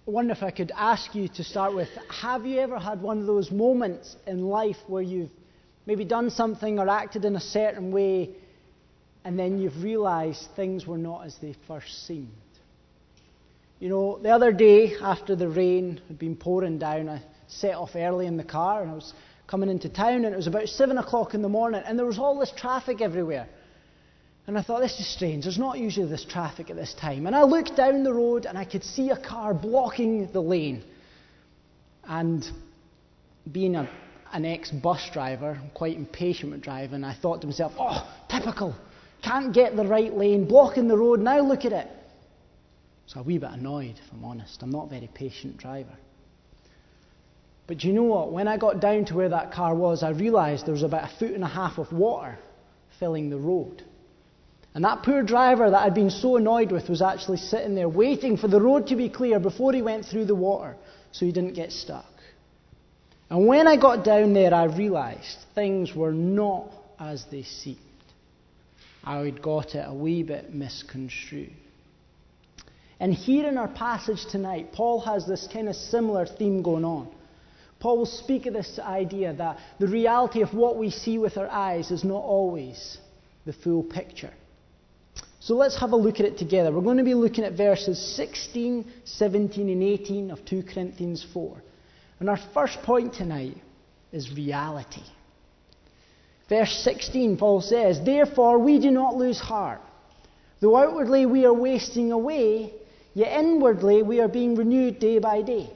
I wonder if I could ask you to start with, have you ever had one of those moments in life where you've maybe done something or acted in a certain way, and then you've realised things were not as they first seemed? You know, the other day, after the rain had been pouring down, I set off early in the car, and I was coming into town, and it was about 7 o'clock in the morning, and there was all this traffic everywhere. And I thought, this is strange. There's not usually this traffic at this time. And I looked down the road, and I could see a car blocking the lane. And being an ex-bus driver, I'm quite impatient with driving, I thought to myself, oh, typical. Can't get the right lane, blocking the road, now look at it. So a wee bit annoyed, if I'm honest. I'm not a very patient driver. But do you know what? When I got down to where that car was, I realised there was about 1.5 feet of water filling the road. And that poor driver that I'd been so annoyed with was actually sitting there waiting for the road to be clear before he went through the water so he didn't get stuck. And when I got down there, I realised things were not as they seemed. I'd got it a wee bit misconstrued. And here in our passage tonight, Paul has this kind of similar theme going on. Paul will speak of this idea that the reality of what we see with our eyes is not always the full picture. So let's have a look at it together. We're going to be looking at verses 16, 17 and 18 of 2 Corinthians 4. And our first point tonight is reality. Verse 16, Paul says, "Therefore we do not lose heart. Though outwardly we are wasting away, yet inwardly we are being renewed day by day."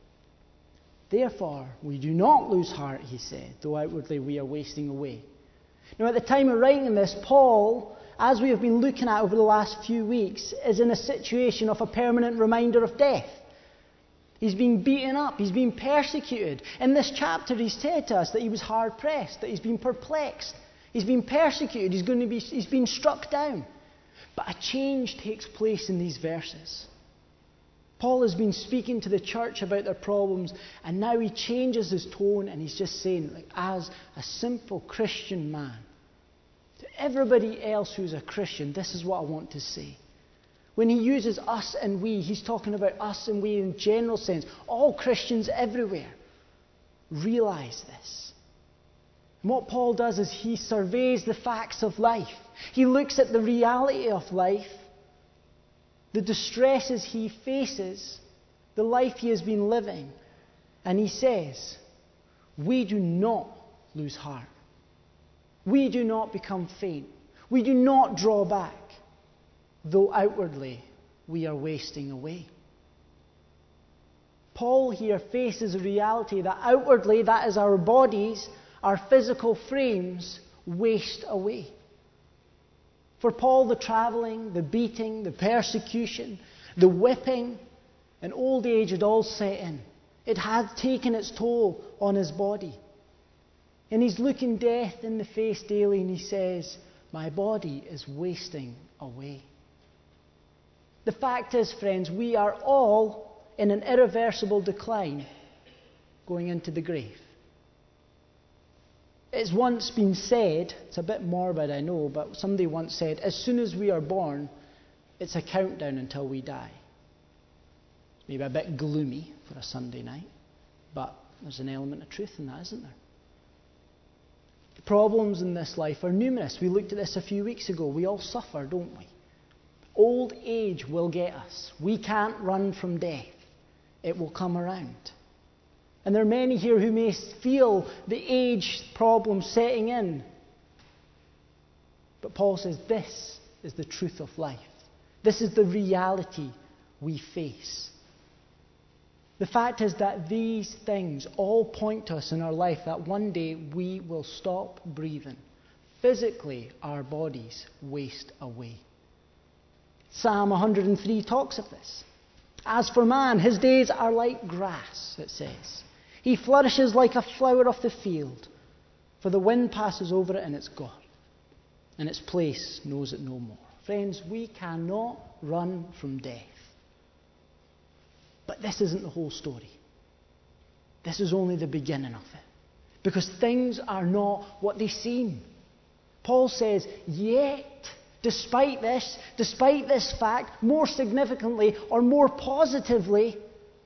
Therefore we do not lose heart, he said, though outwardly we are wasting away. Now at the time of writing this, Paul, as we have been looking at over the last few weeks, is in a situation of a permanent reminder of death. He's been beaten up, he's been persecuted. In this chapter he's said to us that he was hard pressed, that he's been perplexed, he's been persecuted, he's been struck down. But a change takes place in these verses. Paul has been speaking to the church about their problems, and now he changes his tone and he's just saying, like, as a simple Christian man, to everybody else who's a Christian, this is what I want to say. When he uses us and we, he's talking about us and we in general sense. All Christians everywhere realize this. And what Paul does is he surveys the facts of life. He looks at the reality of life, the distresses he faces, the life he has been living. And he says, we do not lose heart. We do not become faint. We do not draw back, though outwardly we are wasting away. Paul here faces a reality that outwardly, that is our bodies, our physical frames, waste away. For Paul, the travelling, the beating, the persecution, the whipping, and old age had all set in. It had taken its toll on his body. And he's looking death in the face daily and he says, my body is wasting away. The fact is, friends, we are all in an irreversible decline going into the grave. It's once been said, it's a bit morbid I know, but somebody once said, as soon as we are born, it's a countdown until we die. Maybe a bit gloomy for a Sunday night, but there's an element of truth in that, isn't there? The problems in this life are numerous. We looked at this a few weeks ago. We all suffer, don't we? Old age will get us. We can't run from death. It will come around. And there are many here who may feel the age problem setting in. But Paul says this is the truth of life. This is the reality we face. The fact is that these things all point to us in our life that one day we will stop breathing. Physically, our bodies waste away. Psalm 103 talks of this. As for man, his days are like grass, it says. He flourishes like a flower of the field, for the wind passes over it and it's gone, and its place knows it no more. Friends, we cannot run from death. But this isn't the whole story. This is only the beginning of it. Because things are not what they seem. Paul says, yet, despite this fact, more significantly or more positively,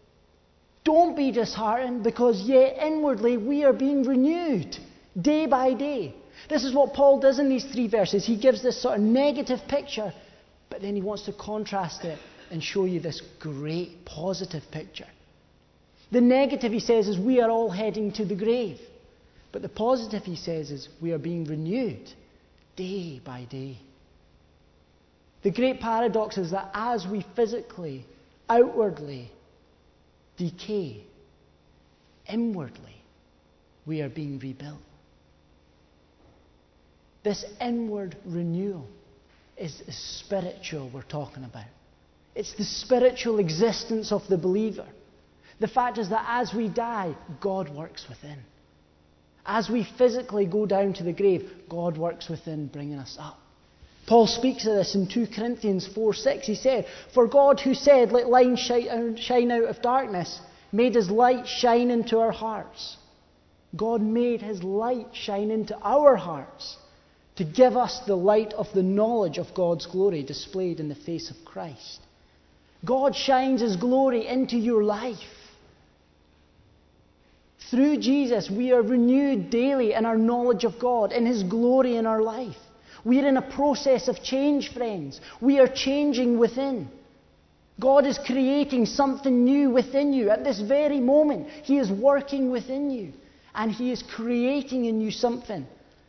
Don't be disheartened, because yet inwardly we are being renewed day by day. This is what Paul does in these 3 verses. He gives this sort of negative picture, but then he wants to contrast it and show you this great positive picture. The negative, he says, is we are all heading to the grave. But the positive, he says, is we are being renewed day by day. The great paradox is that as we physically, outwardly decay, inwardly we are being rebuilt. This inward renewal is spiritual we're talking about. It's the spiritual existence of the believer. The fact is that as we die, God works within. As we physically go down to the grave, God works within, bringing us up. Paul speaks of this in 2 Corinthians 4:6. He said, "For God, who said, 'Let light shine out of darkness,' made his light shine into our hearts." God made his light shine into our hearts to give us the light of the knowledge of God's glory displayed in the face of Christ. God shines his glory into your life. Through Jesus, we are renewed daily in our knowledge of God, in his glory in our life. We are in a process of change, friends. We are changing within. God is creating something new within you at this very moment. He is working within you, and he is creating in you something.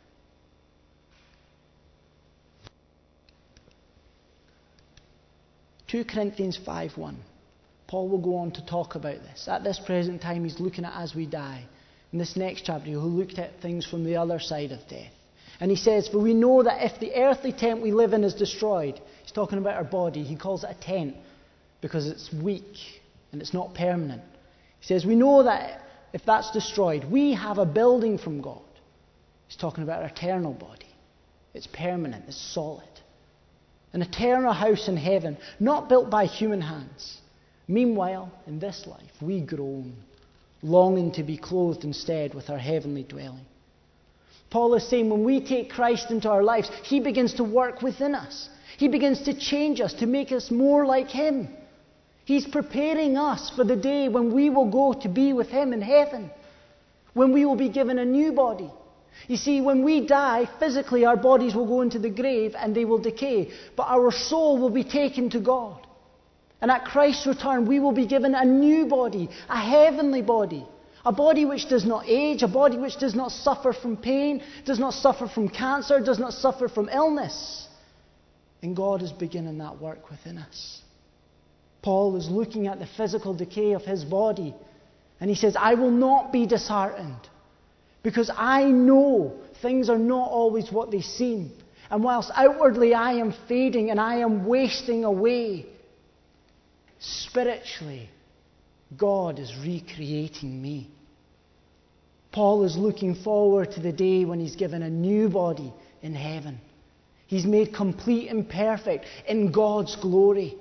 (2 Corinthians 5:1). Paul will go on to talk about this. At this present time, he's looking at as we die. In this next chapter, he'll look at things from the other side of death. And he says, "For we know that if the earthly tent we live in is destroyed," he's talking about our body. He calls it a tent because it's weak and it's not permanent. He says, "We know that if that's destroyed, we have a building from God." He's talking about our eternal body. It's permanent, it's solid. An eternal house in heaven, not built by human hands. Meanwhile, in this life, we groan, longing to be clothed instead with our heavenly dwelling. Paul is saying when we take Christ into our lives, he begins to work within us. He begins to change us, to make us more like him. He's preparing us for the day when we will go to be with him in heaven, when we will be given a new body. You see, when we die, physically our bodies will go into the grave and they will decay, but our soul will be taken to God. And at Christ's return, we will be given a new body, a heavenly body. A body which does not age, a body which does not suffer from pain, does not suffer from cancer, does not suffer from illness. And God is beginning that work within us. Paul is looking at the physical decay of his body, and he says, "I will not be disheartened, because I know things are not always what they seem. And whilst outwardly I am fading and I am wasting away, spiritually, God is recreating me." Paul is looking forward to the day when he's given a new body in heaven. He's made complete and perfect in God's glory.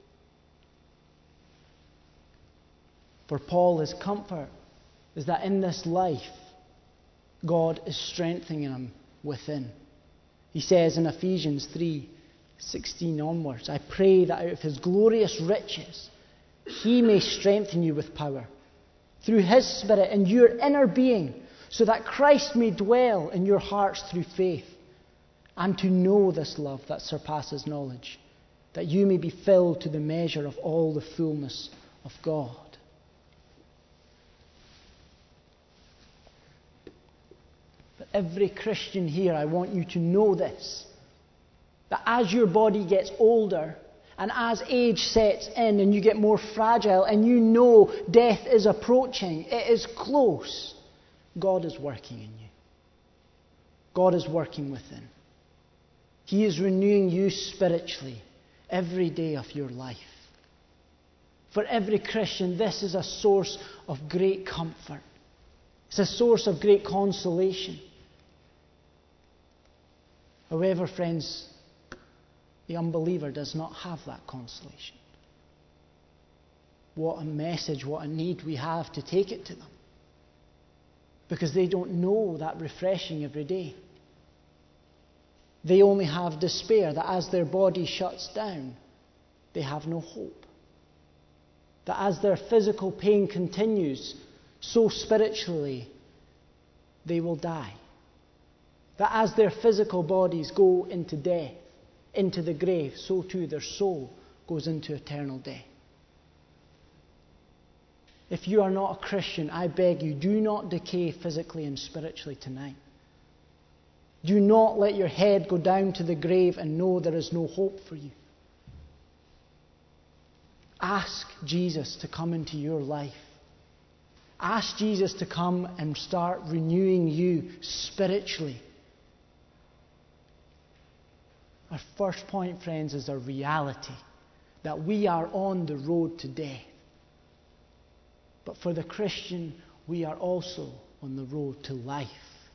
For Paul, his comfort is that in this life, God is strengthening him within. He says in Ephesians 3:16 onwards, "I pray that out of his glorious riches, he may strengthen you with power through his Spirit in your inner being, so that Christ may dwell in your hearts through faith, and to know this love that surpasses knowledge, that you may be filled to the measure of all the fullness of God." But every Christian here, I want you to know this, that as your body gets older, and as age sets in and you get more fragile and you know death is approaching, it is close, God is working in you. God is working within. He is renewing you spiritually every day of your life. For every Christian, this is a source of great comfort. It's a source of great consolation. However, friends, the unbeliever does not have that consolation. What a message, what a need we have to take it to them. Because they don't know that refreshing every day. They only have despair that as their body shuts down, they have no hope. that as their physical pain continues, so spiritually they will die. That as their physical bodies go into death, into the grave, so too their soul goes into eternal death. If you are not a Christian, I beg you, do not decay physically and spiritually tonight. Do not let your head go down to the grave and know there is no hope for you. Ask Jesus to come into your life. Ask Jesus to come and start renewing you spiritually. Our first point, friends, is a reality that we are on the road to death. But for the Christian, we are also on the road to life.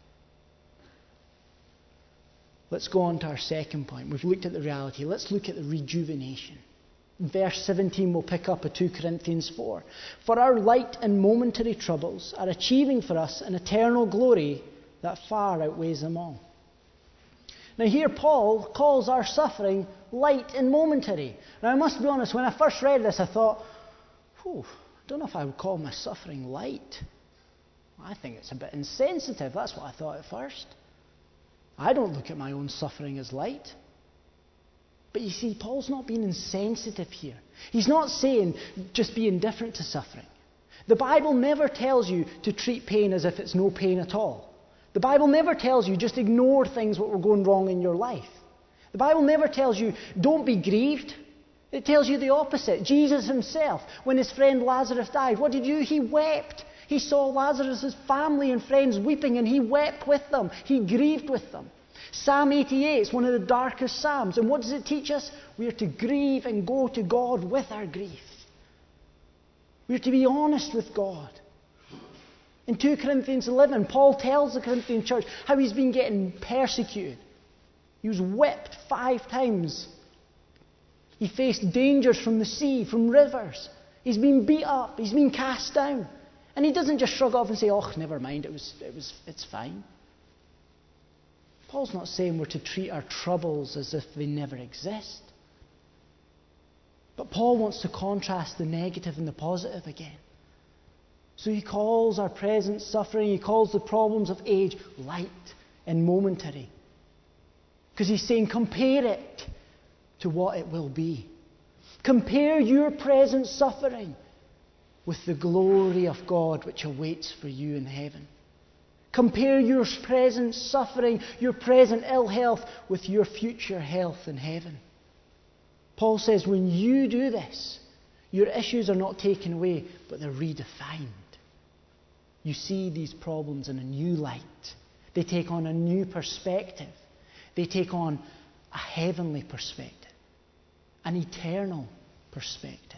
Let's go on to our second point. We've looked at the reality. Let's look at the rejuvenation. In verse 17, we'll pick up at 2 Corinthians 4. For our light and momentary troubles are achieving for us an eternal glory that far outweighs them all. Now here Paul calls our suffering light and momentary. Now I must be honest, when I first read this I thought, I don't know if I would call my suffering light. I think it's a bit insensitive. That's what I thought at first. I don't look at my own suffering as light. But you see, Paul's not being insensitive here. He's not saying just be indifferent to suffering. The Bible never tells you to treat pain as if it's no pain at all. The Bible never tells you just ignore things that were going wrong in your life. The Bible never tells you don't be grieved. It tells you the opposite. Jesus himself, when his friend Lazarus died, what did he do? He wept. He saw Lazarus' family and friends weeping and he wept with them. He grieved with them. Psalm 88 is one of the darkest psalms. And what does it teach us? We are to grieve and go to God with our grief. We are to be honest with God. In 2 Corinthians 11, Paul tells the Corinthian church how he's been getting persecuted. He was whipped 5 times. He faced dangers from the sea, from rivers. He's been beat up. He's been cast down. And he doesn't just shrug off and say, never mind, it's fine. Paul's not saying we're to treat our troubles as if they never exist. But Paul wants to contrast the negative and the positive again. So he calls our present suffering, he calls the problems of age light and momentary. Because he's saying compare it to what it will be. Compare your present suffering with the glory of God which awaits for you in heaven. Compare your present suffering, your present ill health with your future health in heaven. Paul says when you do this, your issues are not taken away, but they're redefined. You see these problems in a new light. They take on a new perspective. They take on a heavenly perspective, an eternal perspective.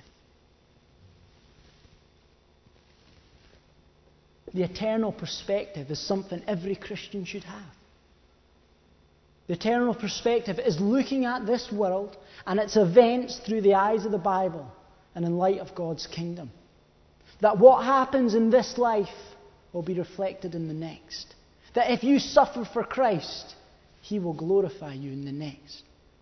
The eternal perspective is something every Christian should have. The eternal perspective is looking at this world and its events through the eyes of the Bible and in light of God's kingdom. That what happens in this life will be reflected in the next. That if you suffer for Christ, He will glorify you in the next.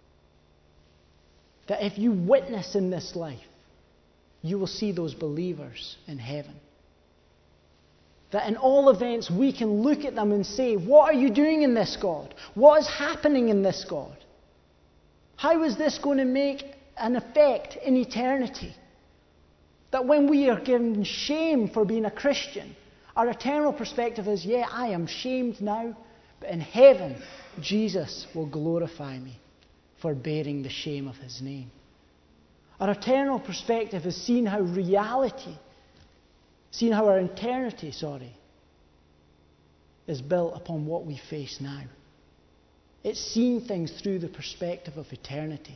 That if you witness in this life, you will see those believers in heaven. That in all events we can look at them and say, what are you doing in this, God? What is happening in this, God? How is this going to make an effect in eternity? That when we are given shame for being a Christian, our eternal perspective is, I am shamed now, but in heaven, Jesus will glorify me for bearing the shame of His name. Our eternal perspective is seeing how our eternity, is built upon what we face now. It's seeing things through the perspective of eternity.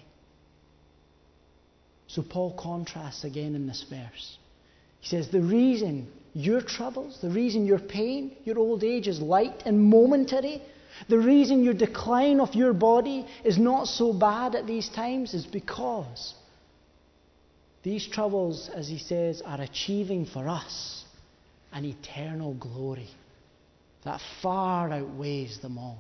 So Paul contrasts again in this verse. He says, the reason your troubles, the reason your pain, your old age is light and momentary, the reason your decline of your body is not so bad at these times is because these troubles, as he says, are achieving for us an eternal glory that far outweighs them all.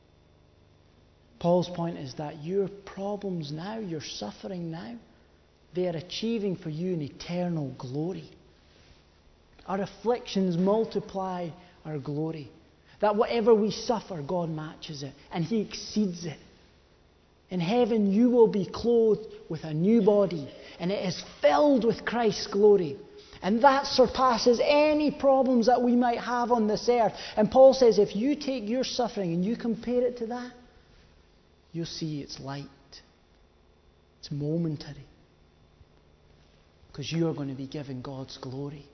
Paul's point is that your problems now, your suffering now, they are achieving for you an eternal glory. Our afflictions multiply our glory. That whatever we suffer, God matches it, and He exceeds it. In heaven, you will be clothed with a new body, and it is filled with Christ's glory. And that surpasses any problems that we might have on this earth. And Paul says, if you take your suffering and you compare it to that, you'll see it's light. It's momentary. Because you are going to be given God's glory.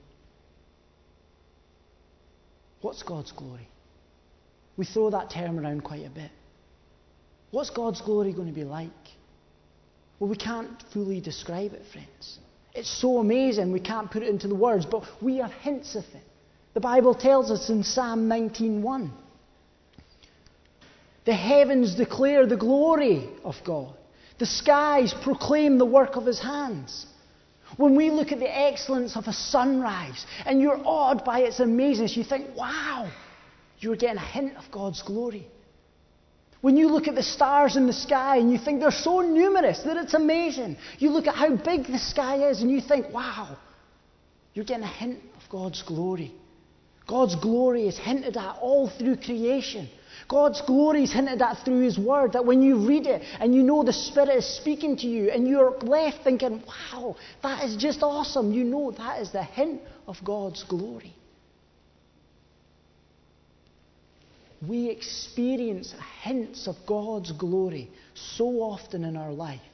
What's God's glory? We throw that term around quite a bit. What's God's glory going to be like? Well, we can't fully describe it, friends. It's so amazing we can't put it into the words, but we have hints of it. The Bible tells us in Psalm 19:1. The heavens declare the glory of God. The skies proclaim the work of His hands. When we look at the excellence of a sunrise and you're awed by its amazingness, you think, wow, you're getting a hint of God's glory. When you look at the stars in the sky and you think they're so numerous that it's amazing. You look at how big the sky is and you think, wow, you're getting a hint of God's glory. God's glory is hinted at all through creation. God's glory is hinted at through His Word, that when you read it and you know the Spirit is speaking to you and you're left thinking, wow, that is just awesome. You know that is the hint of God's glory. We experience hints of God's glory so often in our life.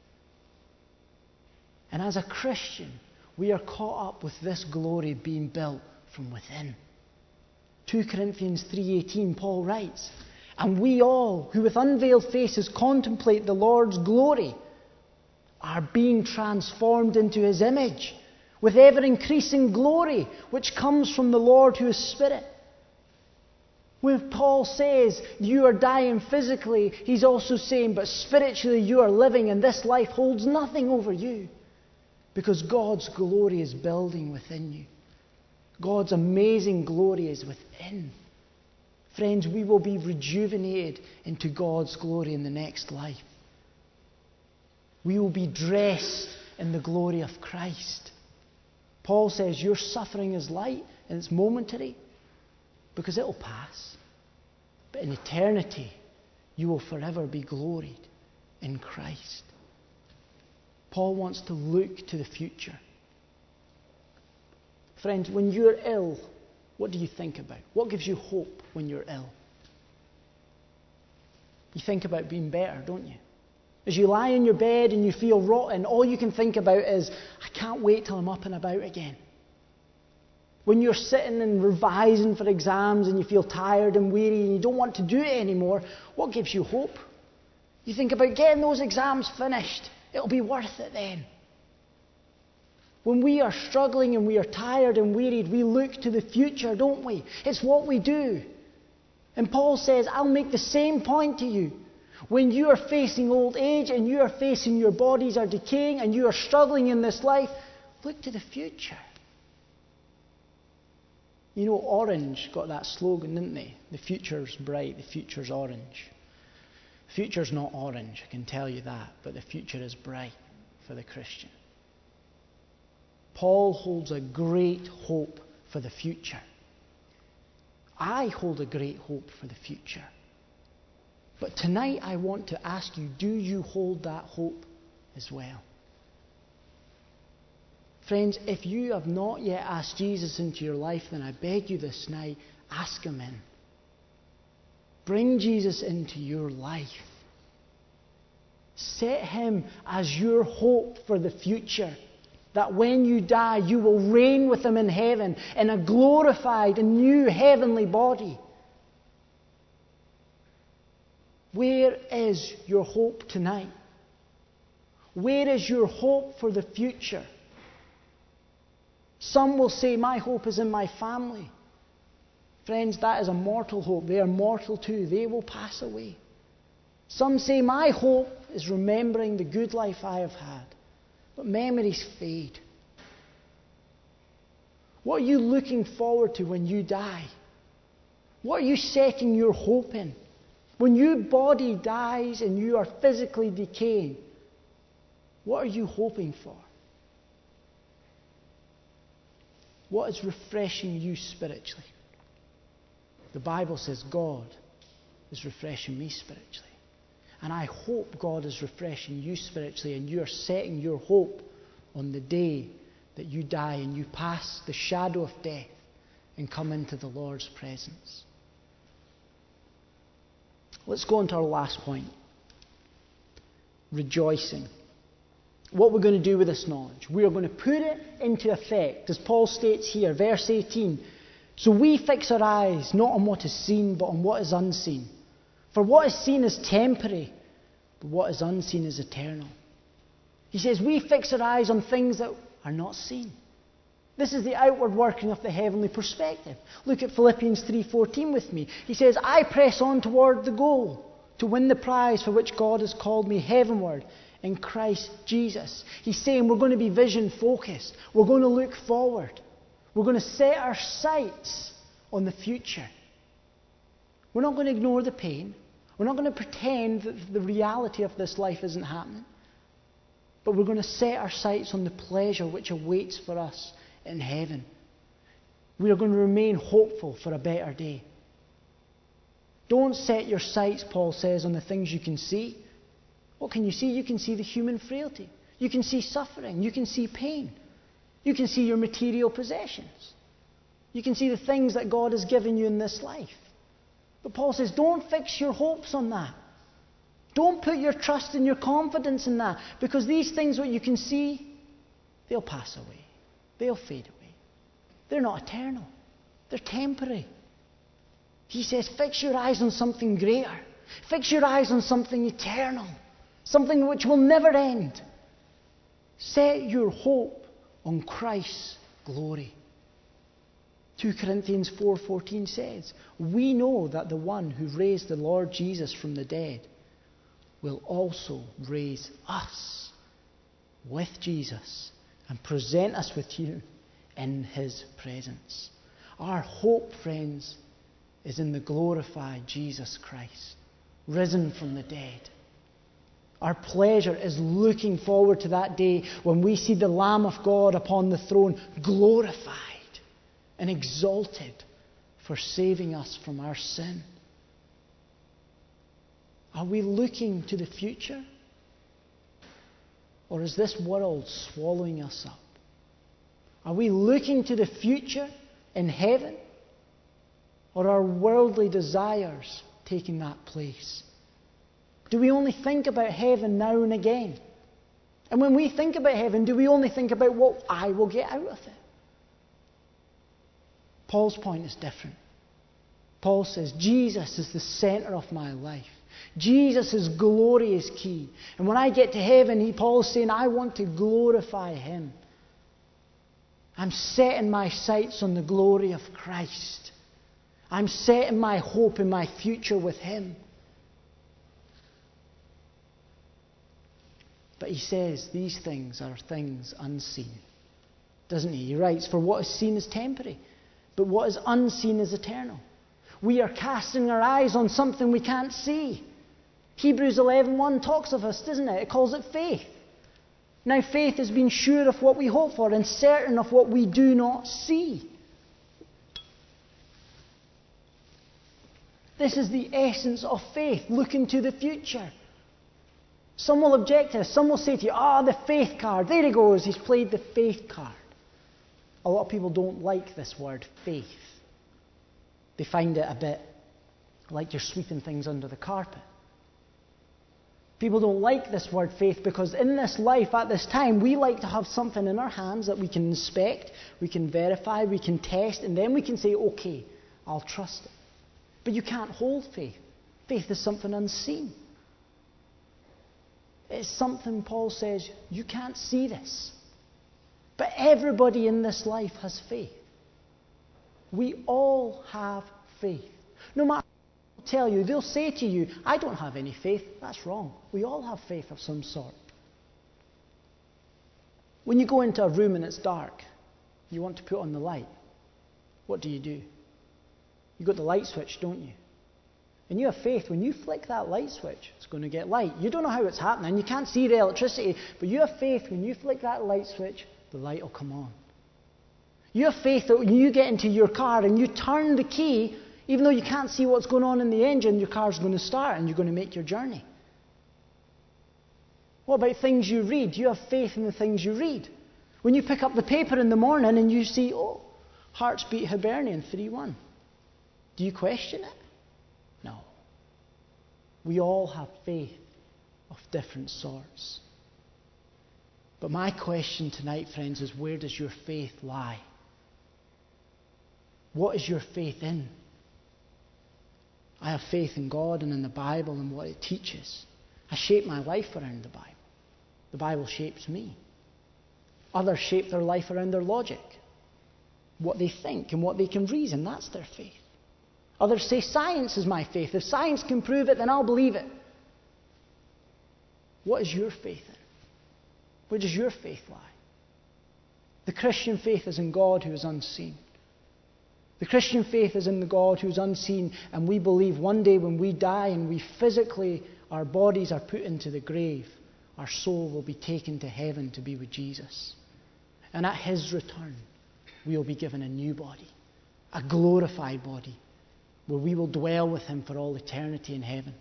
And as a Christian, we are caught up with this glory being built from within. 2 Corinthians 3:18, Paul writes, and we all, who with unveiled faces contemplate the Lord's glory, are being transformed into His image, with ever-increasing glory, which comes from the Lord who is Spirit. When Paul says you are dying physically, he's also saying, but spiritually you are living, and this life holds nothing over you. Because God's glory is building within you. God's amazing glory is within. Friends, we will be rejuvenated into God's glory in the next life. We will be dressed in the glory of Christ. Paul says your suffering is light and it's momentary because it will pass. But in eternity, you will forever be gloried in Christ. Paul wants to look to the future. Friends, when you're ill, what do you think about? What gives you hope when you're ill? You think about being better, don't you? As you lie in your bed and you feel rotten, all you can think about is, I can't wait till I'm up and about again. When you're sitting and revising for exams and you feel tired and weary and you don't want to do it anymore, what gives you hope? You think about getting those exams finished. It'll be worth it then. When we are struggling and we are tired and wearied, we look to the future, don't we? It's what we do. And Paul says, I'll make the same point to you. When you are facing old age and you are facing your bodies are decaying and you are struggling in this life, look to the future. You know, Orange got that slogan, didn't they? The future's bright, the future's orange. The future's not orange, I can tell you that, but the future is bright for the Christian. Paul holds a great hope for the future. I hold a great hope for the future. But tonight I want to ask you, do you hold that hope as well? Friends, if you have not yet asked Jesus into your life, then I beg you this night, ask Him in. Bring Jesus into your life. Set Him as your hope for the future. That when you die, you will reign with Him in heaven in a glorified and new heavenly body. Where is your hope tonight? Where is your hope for the future? Some will say, my hope is in my family. Friends, that is a mortal hope. They are mortal too. They will pass away. Some say, my hope is remembering the good life I have had. But memories fade. What are you looking forward to when you die? What are you setting your hope in? When your body dies and you are physically decaying, what are you hoping for? What is refreshing you spiritually? The Bible says God is refreshing me spiritually. And I hope God is refreshing you spiritually, and you are setting your hope on the day that you die and you pass the shadow of death and come into the Lord's presence. Let's go on to our last point. Rejoicing. What we're going to do with this knowledge. We are going to put it into effect, as Paul states here, verse 18. So we fix our eyes not on what is seen, but on what is unseen. For what is seen is temporary, but what is unseen is eternal. He says we fix our eyes on things that are not seen. This is the outward working of the heavenly perspective. Look at Philippians 3:14 with me. He says, I press on toward the goal to win the prize for which God has called me heavenward in Christ Jesus. He's saying we're going to be vision focused. We're going to look forward. We're going to set our sights on the future. We're not going to ignore the pain. We're not going to pretend that the reality of this life isn't happening. But we're going to set our sights on the pleasure which awaits for us in heaven. We are going to remain hopeful for a better day. Don't set your sights, Paul says, on the things you can see. What can you see? You can see the human frailty. You can see suffering. You can see pain. You can see your material possessions. You can see the things that God has given you in this life. But Paul says, don't fix your hopes on that. Don't put your trust and your confidence in that. Because these things, what you can see, they'll pass away. They'll fade away. They're not eternal. They're temporary. He says, fix your eyes on something greater. Fix your eyes on something eternal. Something which will never end. Set your hope on Christ's glory. 2 Corinthians 4:14 says, we know that the one who raised the Lord Jesus from the dead will also raise us with Jesus and present us with you in his presence. Our hope, friends, is in the glorified Jesus Christ, risen from the dead. Our pleasure is looking forward to that day when we see the Lamb of God upon the throne, glorified and exalted for saving us from our sin. Are we looking to the future? Or is this world swallowing us up? Are we looking to the future in heaven? Or are worldly desires taking that place? Do we only think about heaven now and again? And when we think about heaven, do we only think about what I will get out of it? Paul's point is different. Paul says, Jesus is the center of my life. Jesus' glory is key. And when I get to heaven, Paul is saying, I want to glorify him. I'm setting my sights on the glory of Christ. I'm setting my hope in my future with him. But he says these things are things unseen. Doesn't he? He writes, for what is seen is temporary, but what is unseen is eternal. We are casting our eyes on something we can't see. Hebrews 11:1 talks of us, doesn't it? It calls it faith. Now faith is being sure of what we hope for and certain of what we do not see. This is the essence of faith, looking to the future. Some will object to this. Some will say to you, the faith card. There he goes. He's played the faith card. A lot of people don't like this word, faith. They find it a bit like you're sweeping things under the carpet. People don't like this word faith because in this life at this time, we like to have something in our hands that we can inspect, we can verify, we can test, and then we can say, okay, I'll trust it. But you can't hold faith. Faith is something unseen. It's something, Paul says, you can't see this. But everybody in this life has faith. We all have faith. No matter what they tell you, they'll say to you, I don't have any faith. That's wrong. We all have faith of some sort. When you go into a room and it's dark, you want to put on the light. What do? You've got the light switch, don't you? And you have faith, when you flick that light switch, it's going to get light. You don't know how it's happening. You can't see the electricity. But you have faith, when you flick that light switch, the light will come on. You have faith that when you get into your car and you turn the key, even though you can't see what's going on in the engine, your car's going to start and you're going to make your journey. What about things you read? You have faith in the things you read. When you pick up the paper in the morning and you see, Hearts beat Hibernian 3-1. Do you question it? No. We all have faith of different sorts. But my question tonight, friends, is where does your faith lie? What is your faith in? I have faith in God and in the Bible and what it teaches. I shape my life around the Bible. The Bible shapes me. Others shape their life around their logic, what they think and what they can reason. That's their faith. Others say science is my faith. If science can prove it, then I'll believe it. What is your faith in? Where does your faith lie? The Christian faith is in God who is unseen. The Christian faith is in the God who is unseen, and we believe one day when we die and we physically, our bodies are put into the grave, our soul will be taken to heaven to be with Jesus. And at His return, we will be given a new body, a glorified body, where we will dwell with Him for all eternity in heaven.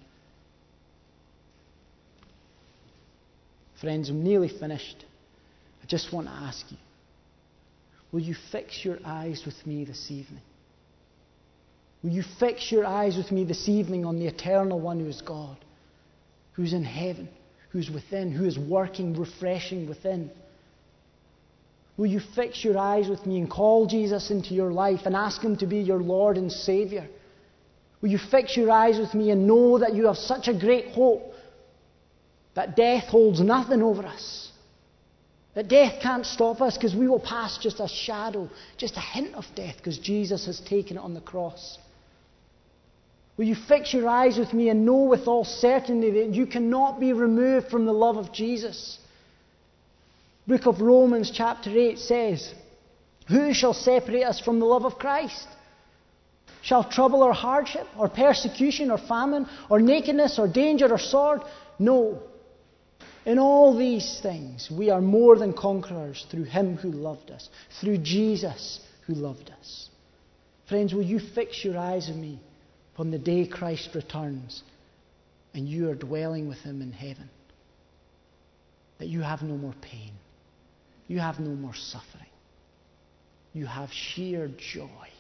Friends, I'm nearly finished. I just want to ask you, will you fix your eyes with me this evening? Will you fix your eyes with me this evening on the eternal one who is God, who's in heaven, who's within, who is working, refreshing within? Will you fix your eyes with me and call Jesus into your life and ask Him to be your Lord and Saviour? Will you fix your eyes with me and know that you have such a great hope that death holds nothing over us? That death can't stop us because we will pass just a shadow, just a hint of death because Jesus has taken it on the cross. Will you fix your eyes with me and know with all certainty that you cannot be removed from the love of Jesus? The book of Romans chapter 8 says, "Who shall separate us from the love of Christ? Shall trouble or hardship or persecution or famine or nakedness or danger or sword? No. In all these things we are more than conquerors through Him who loved us, through Jesus who loved us." Friends, will you fix your eyes on me on the day Christ returns and you are dwelling with Him in heaven? That you have no more pain. You have no more suffering. You have sheer joy.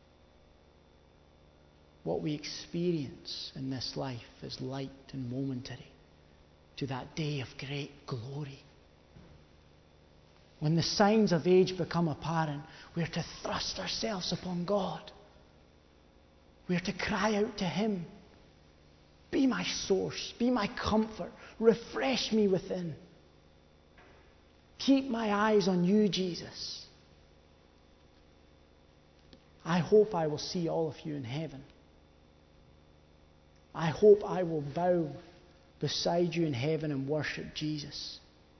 What we experience in this life is light and momentary to that day of great glory. When the signs of age become apparent, we are to thrust ourselves upon God. We are to cry out to Him, "Be my source, be my comfort, refresh me within. Keep my eyes on you, Jesus." I hope I will see all of you in heaven. I hope I will bow beside you in heaven and worship Jesus.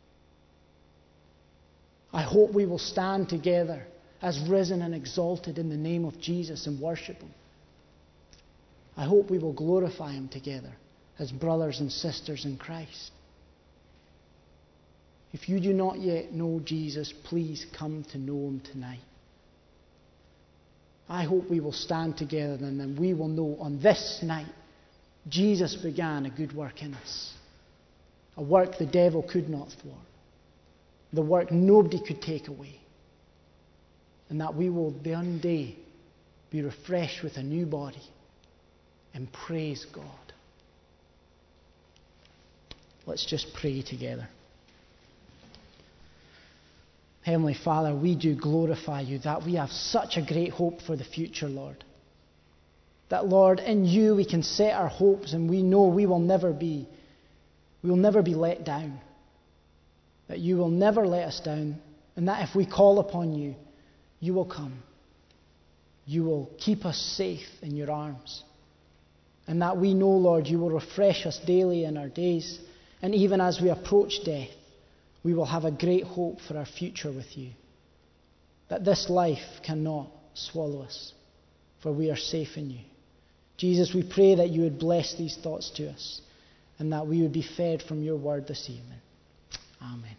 I hope we will stand together as risen and exalted in the name of Jesus and worship Him. I hope we will glorify Him together as brothers and sisters in Christ. If you do not yet know Jesus, please come to know Him tonight. I hope we will stand together and then we will know on this night Jesus began a good work in us. A work the devil could not thwart. The work nobody could take away. And that we will one day be refreshed with a new body and praise God. Let's just pray together. Heavenly Father, we do glorify You that we have such a great hope for the future, Lord. That, Lord, in You we can set our hopes and we know we will never be let down. That You will never let us down, and that if we call upon You, You will come. You will keep us safe in Your arms. And that we know, Lord, You will refresh us daily in our days. And even as we approach death, we will have a great hope for our future with You. That this life cannot swallow us, for we are safe in You. Jesus, we pray that You would bless these thoughts to us and that we would be fed from Your word this evening. Amen.